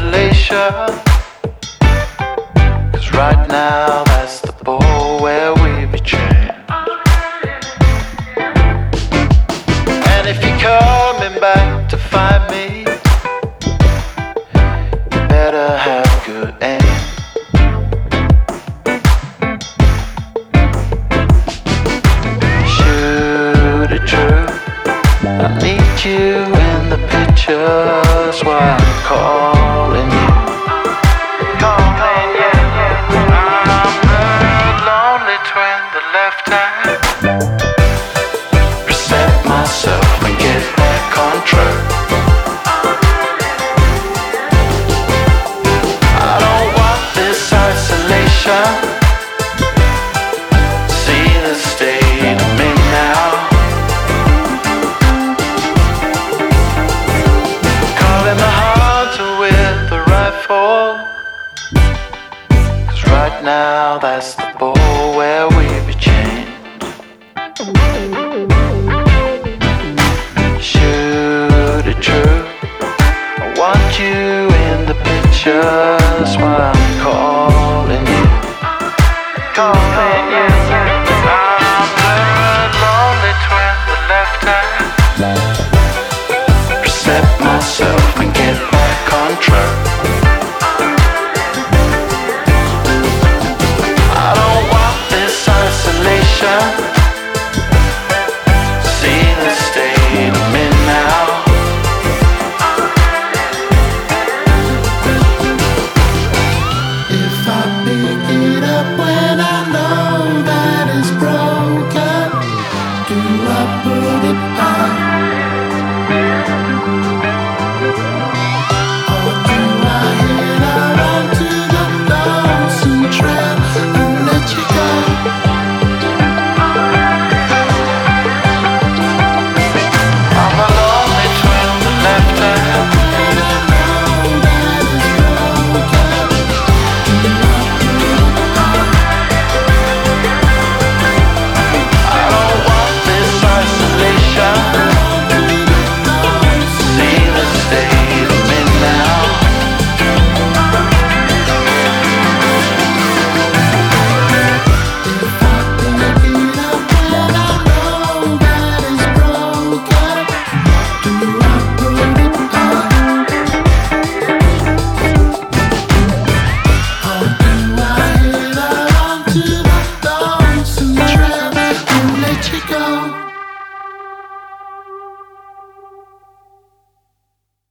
isolation. 'Cause right now that's the ball where we be chained. And if you're coming back to find me, you better have good aim. Shoot it true, I need you in the picture, that's why I'm calling you. Calling you. I'm the lonely twin, the left hand. Reset myself and get back on track. I don't want this isolation. See the state I'm in now. Calling the hunter with the rifle. 'Cause right now that's the ball where we be chained. Shoot it true, I want you in the picture, that's why I'm calling you. Calling you. I'm the lonely twin, the left hand. Reset myself and get back on track. I don't want this isolation. See the state I'm in now. If I pick it up when I know that it's broken, do I put it back? Or do I hit out onto the lonesome trail and let you go? I'm a lonely twin, the left hand. When I know that it's broken, do I put it back? I don't want this isolation. See the state I'm in now. If I pick it up when I know that it's broken, do I put it back? Or do I hit out onto the lonesome trail and let you go?